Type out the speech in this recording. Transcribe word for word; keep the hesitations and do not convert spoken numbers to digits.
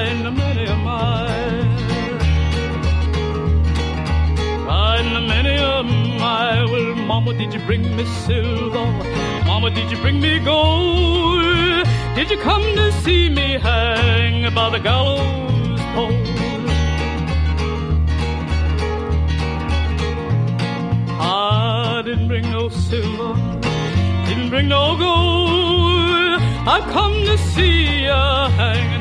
crying many a mile, crying many a mile. Well, Mama, did you bring me silver? Mama, did you bring me gold? Did you come to see me hang by the gallows pole? I didn't bring no silver, didn't bring no gold. I've come to see you hang